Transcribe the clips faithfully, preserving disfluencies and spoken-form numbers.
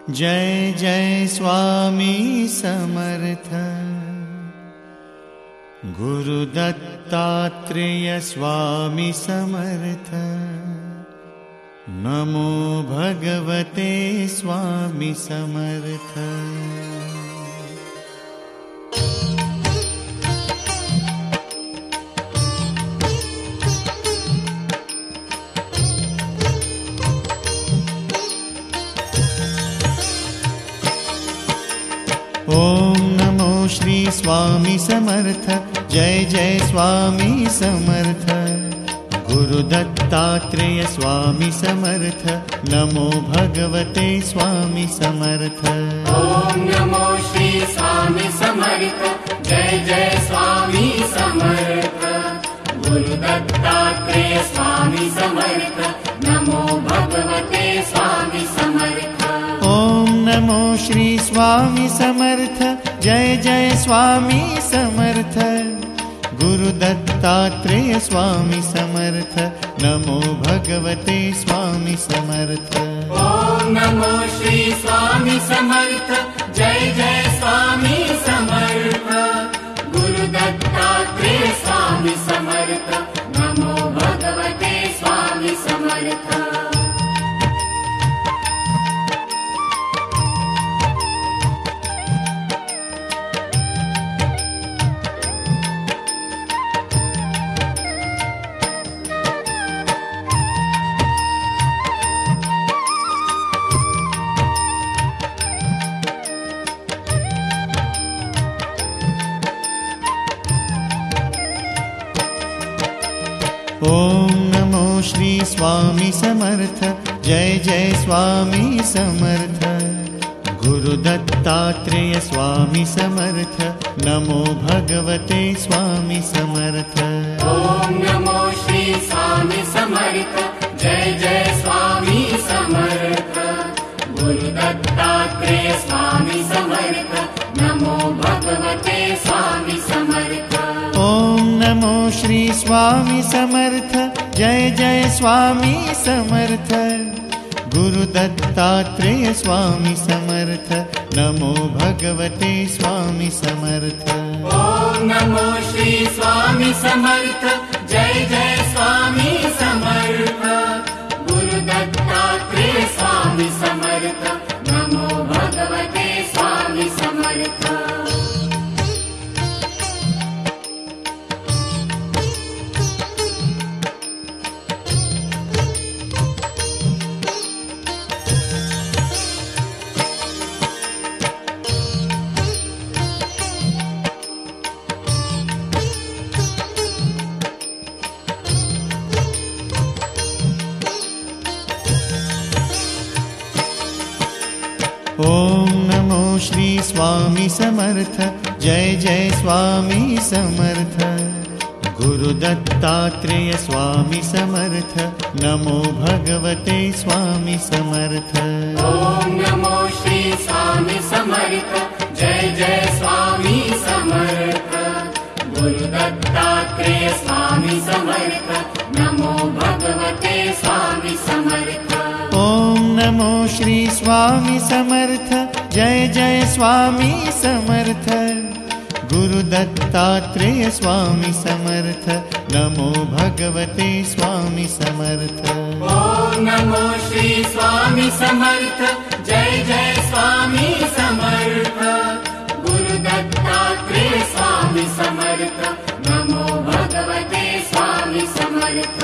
जय जय स्वामी समर्थ। गुरु दत्तात्रेय स्वामी समर्थ। नमो भगवते स्वामी समर्थ। ओम नमो श्री स्वामी समर्थ। जय जय स्वामी समर्थ। गुरु दत्तात्रेय स्वामी समर्थ। नमो भगवते स्वामी समर्थ। ओम नमो श्री स्वामी समर्थ। जय जय स्वामी समर्थ। गुरु दत्तात्रेय स्वामी समर्थ। नमो भगवते स्वामी समर्थ। ओम नमो श्री स्वामी समर्थ। जय जय स्वामी समर्थ। गुरु दत्तात्रेय स्वामी समर्थ। नमो भगवते स्वामी समर्थ। ओम नमो श्री स्वामी समर्थ। जय जय स्वामी समर्थ। गुरु दत्तात्रेय स्वामी समर्थ। नमो भगवते स्वामी समर्थ। ओम नमो श्री स्वामी समर्थ। जय जय स्वामी समर्थ। गुरु दत्तात्रेय स्वामी समर्थ। नमो भगवते स्वामी समर्थ। ओम नमो श्री स्वामी समर्थ। जय जय स्वामी समर्थ। गुरु दत्तात्रेय स्वामी समर्थ। नमो भगवते स्वामी समर्थ। ओम नमो श्री स्वामी समर्थ। जय जय स्वामी समर्थ। गुरु दत्तात्रेय स्वामी समर्थ। नमो भगवते स्वामी समर्थ। ओम नमो श्री स्वामी समर्थ। जय जय स्वामी समर्थ। गुरु दत्तात्रेय स्वामी समर्थ। नमो भगवते स्वामी समर्थ। ओम नमो श्री स्वामी समर्थ। जय जय स्वामी समर्थ। गुरु दत्तात्रेय स्वामी समर्थ। नमो भगवते स्वामी समर्थ। ओम नमो श्री स्वामी समर्थ। जय जय स्वामी समर्थ। गुरु दत्तात्रेय स्वामी समर्थ। नमो भगवते स्वामी समर्थ। ओम नमो श्री स्वामी समर्थ। जय जय स्वामी समर्थ। गुरु दत्तात्रेय स्वामी समर्थ। नमो भगवते स्वामी समर्थ। ओम नमो श्री स्वामी समर्थ। जय जय स्वामी समर्थ। गुरु दत्तात्रेय स्वामी समर्थ। नमो भगवते स्वामी समर्थ।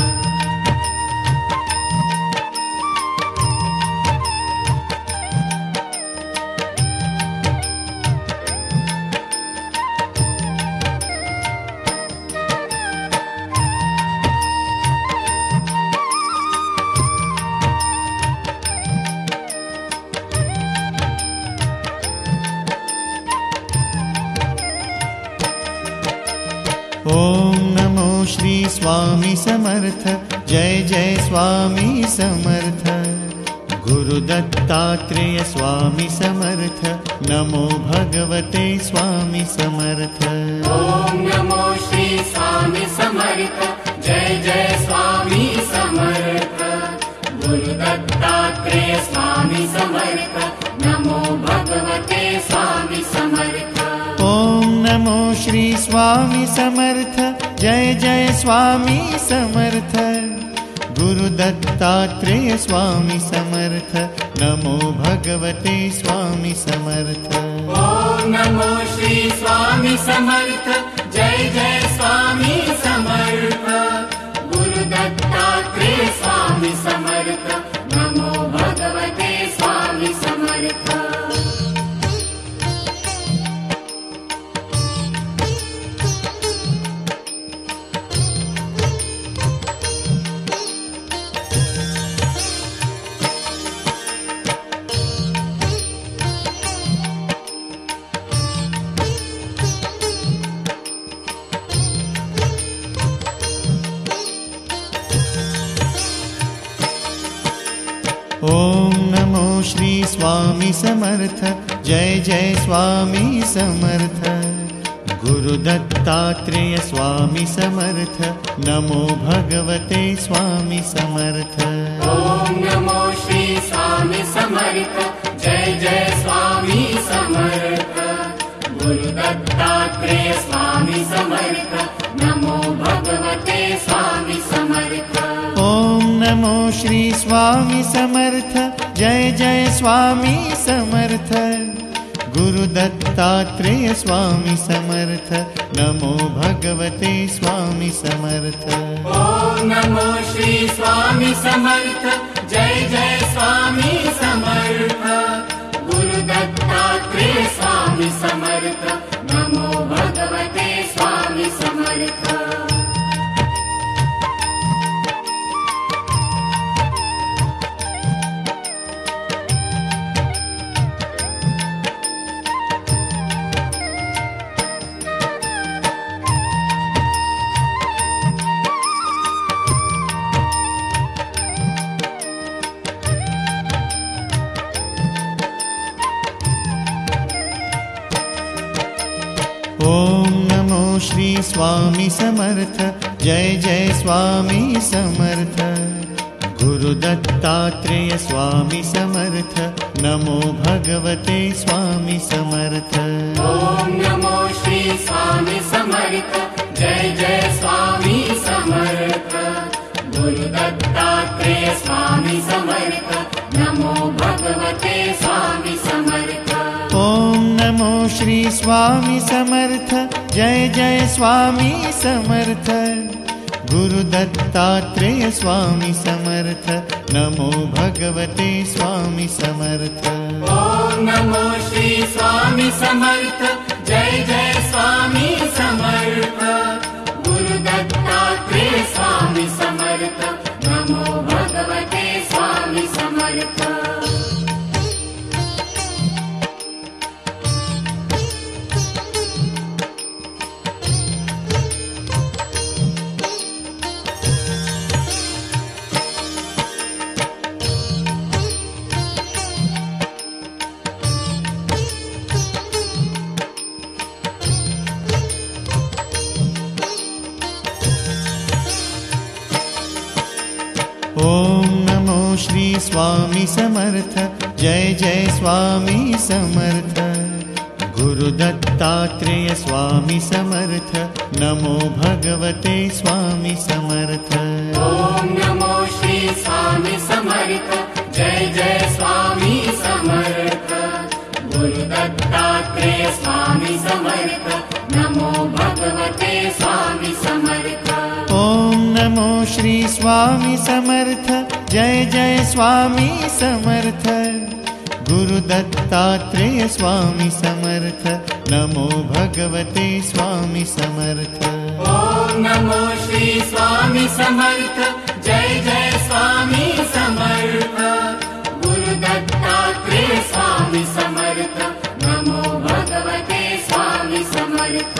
ओम नमो श्री स्वामी समर्थ। जय जय स्वामी समर्थ। गुरु दत्तात्रेय स्वामी समर्थ। नमो भगवते स्वामी समर्थ। ओम नमो श्री स्वामी समर्थ। जय जय स्वामी समर्थ। गुरुदत्तात्रेय स्वामी समर्थ नमो भगवते स्वामी समर्थ। ॐ नमो श्री स्वामी समर्थ जय जय स्वामी समर्थ। गुरुदत्तात्रेय स्वामी समर्थ नमो भगवते स्वामी समर्थ। ॐ नमो श्री स्वामी समर्थ जय जय स्वामी समर्थ। गुरुदत्तात्रेय स्वामी समर्थ नमो भगवते स्वामी समर्थ। ॐ नमो श्री स्वामी समर्थ जय जय स्वामी समर्थ। गुरुदत्तात्रेय स्वामी समर्थ नमो भगवते स्वामी समर्थ। ॐ नमो श्री स्वामी समर्थ जय जय स्वामी समर्थ। गुरुदत्तात्रेय स्वामी समर्थ नमो भगवते स्वामी समर्थ। ॐ नमो श्री स्वामी समर्थ जय जय स्वामी समर्थ। गुरुदत्तात्रेय स्वामी समर्थ नमो भगवते स्वामी समर्थ। ॐ नमो श्री स्वामी समर्थ जय जय स्वामी समर्थ। गुरुदत्तात्रेय स्वामी समर्थ नमो भगवते स्वामी समर्थ। ॐ नमो श्री स्वामी समर्थ जय जय स्वामी समर्थ। गुरुदत्तात्रेय स्वामी समर्थ नमो भगवते स्वामी समर्थ। ॐ नमो श्री स्वामी समर्थ जय जय स्वामी समर्थ। गुरुदत्तात्रेय स्वामी समर्थ नमो भगवते स्वामी समर्थ। ॐ नमो श्री स्वामी समर्थ जय जय स्वामी समर्थ। गुरुदत्तात्रेय स्वामी समर्थ नमो भगवते स्वामी समर्थ। ॐ नमो श्री स्वामी समर्थ जय जय स्वामी समर्थ। गुरुदत्तात्रेय स्वामी समर्थ नमो भगवते स्वामी समर्थ। ॐ नमो श्री स्वामी समर्थ जय जय स्वामी समर्थ। गुरुदत्तात्रेय स्वामी समर्थ नमो भगवते स्वामी समर्थ। ॐ नमो श्री स्वामी समर्थ जय जय स्वामी समर्थ। गुरुदत्तात्रेय स्वामी समर्थ नमो भगवते स्वामी समर्थ। ॐ नमो श्री स्वामी समर्थ जय जय स्वामी समर्थ। गुरुदत्तात्रेय स्वामी समर्थ नमो भगवते स्वामी समर्थ। ॐ नमो श्री स्वामी समर्थ जय जय स्वामी समर्थ। गुरुदत्तात्रेय स्वामी समर्थ नमो भगवते स्वामी समर्थ।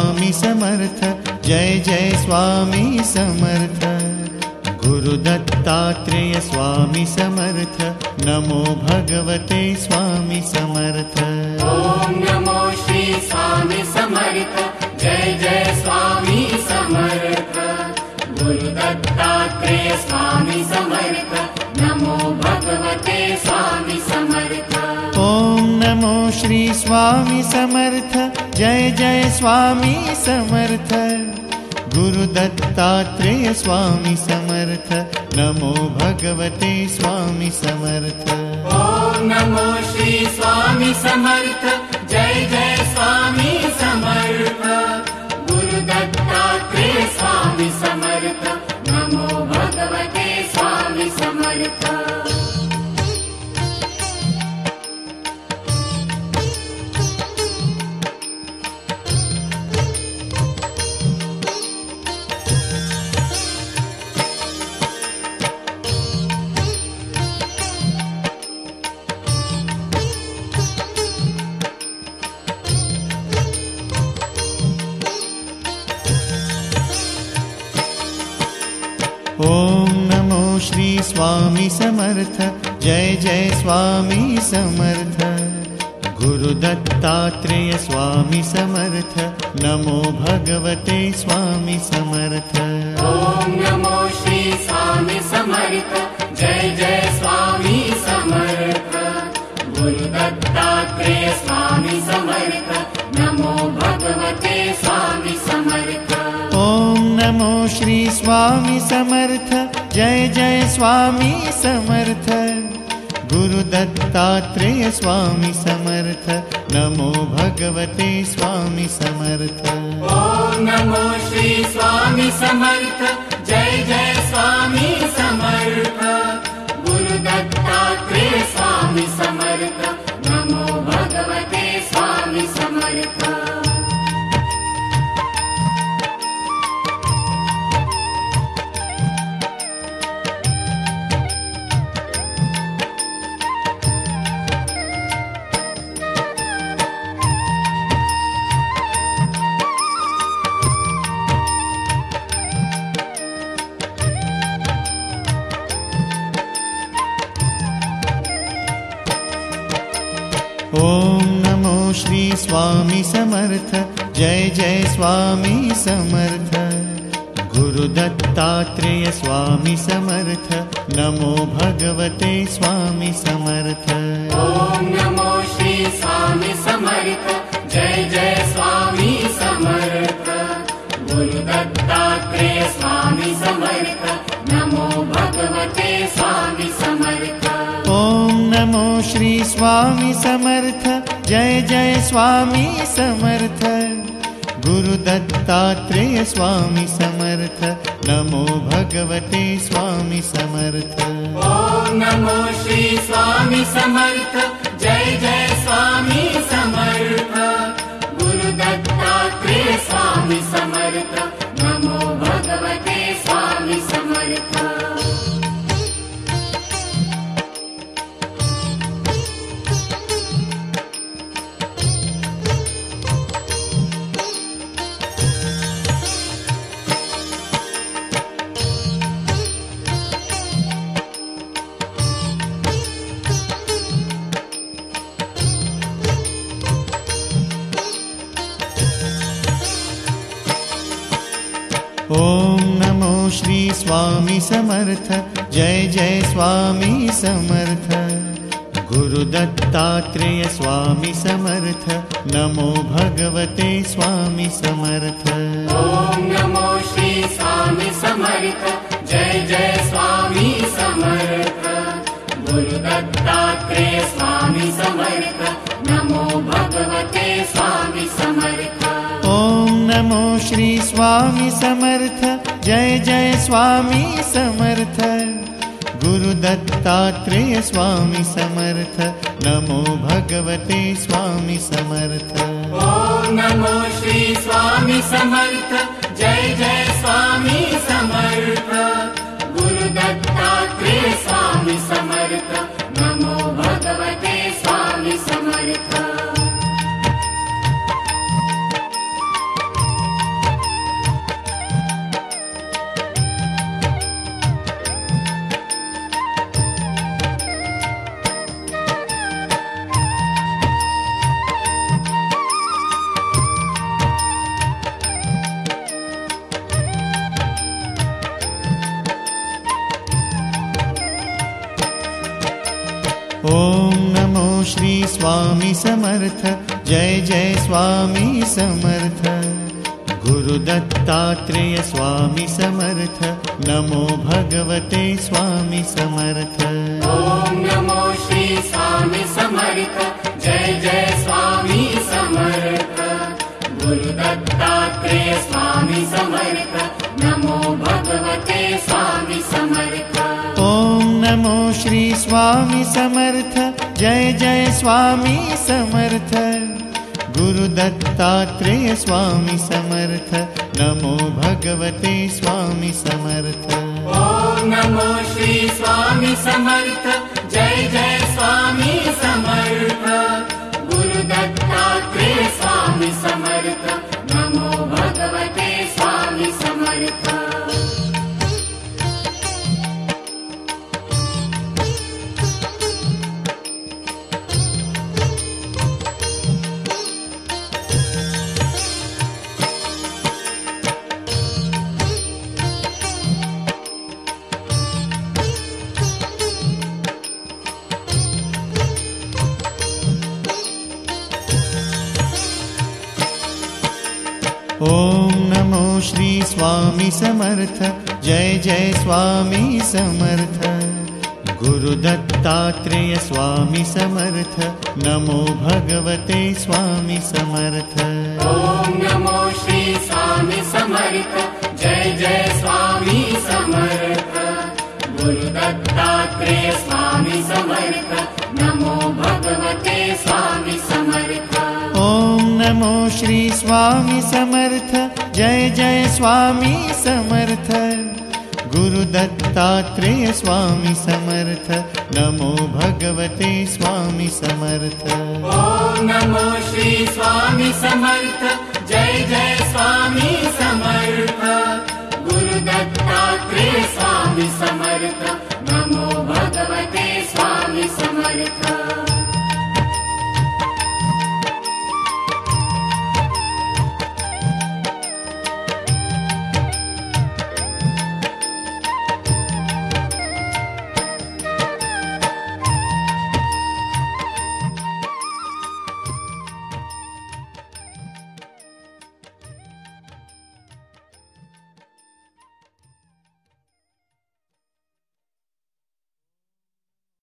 स्वामी समर्थ, जय जय स्वामी समर्थ। गुरु दत्तात्रेय स्वामी समर्थ, नमो भगवते स्वामी समर्थ। ओम नमो श्री स्वामी समर्थ, जय जय स्वामी समर्थ। गुरु दत्तात्रेय स्वामी समर्थ, नमो भगवते स्वामी समर्थ। ओम नमो श्री स्वामी समर्थ, जय जय स्वामी समर्थ। गुरु दत्तात्रेय स्वामी समर्थ, नमो भगवते स्वामी समर्थ। ओम नमो श्री स्वामी समर्थ, जय जय स्वामी समर्थ। गुरु दत्तात्रेय स्वामी समर्थ, नमो भगवते स्वामी समर्थ। ओम नमो श्री स्वामी समर्थ, जय जय स्वामी समर्थ। गुरु दत्तात्रेय स्वामी समर्थ, नमो भगवते स्वामी समर्थ। ओम नमो श्री स्वामी समर्थ, जय जय स्वामी समर्थ। गुरु दत्तात्रेय स्वामी समर्थ, नमो भगवते स्वामी समर्थ। ओम नमो श्री स्वामी समर्थ, जय जय स्वामी समर्थ। गुरु दत्तात्रेय स्वामी समर्थ, नमो भगवते स्वामी समर्थ। ओम नमो श्री स्वामी समर्थ, जय जय स्वामी समर्थ। गुरु दत्तात्रेय स्वामी समर्थ, नमो भगवते स्वामी समर्थ। ओम नमो श्री स्वामी समर्थ, जय जय स्वामी समर्थ। गुरु दत्तात्रेय स्वामी समर्थ, नमो भगवते स्वामी समर्थ। ओम नमो श्री स्वामी समर्थ, जय जय स्वामी समर्थ। गुरु दत्तात्रेय स्वामी समर्थ, नमो भगवते स्वामी समर्थ। ओम नमो श्री स्वामी समर्थ, जय जय स्वामी समर्थ। गुरु दत्तात्रेय स्वामी समर्थ, नमो भगवते स्वामी समर्थ। ओम नमो श्री स्वामी समर्थ, जय जय स्वामी समर्थ। गुरु दत्तात्रेय स्वामी समर्थ, नमो भगवते स्वामी समर्थ। ओम नमो श्री स्वामी समर्थ, जय जय स्वामी समर्थ। गुरु दत्तात्रेय स्वामी समर्थ, नमो भगवते स्वामी समर्थ। ओम नमो श्री स्वामी समर्थ, जय जय स्वामी समर्थ। गुरु दत्तात्रेय स्वामी समर्थ, नमो भगवते स्वामी समर्थ। ओम नमो श्री स्वामी समर्थ, जय जय स्वामी समर्थ। गुरु दत्तात्रेय स्वामी समर्थ, नमो भगवते स्वामी समर्थ। ओम नमो श्री स्वामी समर्थ, जय जय स्वामी समर्थ। गुरु दत्तात्रेय स्वामी समर्थ, नमो भगवते स्वामी समर्थ। श्री स्वामी समर्थ, जय जय स्वामी समर्थ। गुरु दत्तात्रेय स्वामी समर्थ, नमो भगवते स्वामी समर्थ। ॐ नमो श्री स्वामी समर्थ, जय जय स्वामी समर्थ। गुरु दत्तात्रेय स्वामी समर्थ, नमो भगवते स्वामी समर्थ। ॐ नमो श्री स्वामी समर्थ, जय जय स्वामी समर्थ। गुरु दत्तात्रेय स्वामी समर्थ, नमो भगवते स्वामी समर्थ। ॐ नमो श्री स्वामी समर्थ, जय जय स्वामी समर्थ। गुरु दत्तात्रेय स्वामी समर्थ, नमो भगवते स्वामी समर्थ। ॐ नमो श्री स्वामी समर्थ, जय जय स्वामी समर्थ। गुरु दत्तात्रेय स्वामी समर्थ, नमो भगवते स्वामी समर्थ। ॐ नमो श्री स्वामी समर्थ, जय जय स्वामी समर्थ। गुरु दत्तात्रेय स्वामी समर्थ, नमो भगवते स्वामी समर्थ। ॐ नमो श्री स्वामी समर्थ, जय जय स्वामी समर्थ। गुरु दत्तात्रेय स्वामी समर्थ, नमो भगवते स्वामी समर्थ। ॐ नमो श्री स्वामी समर्थ, जय जय स्वामी समर्थ।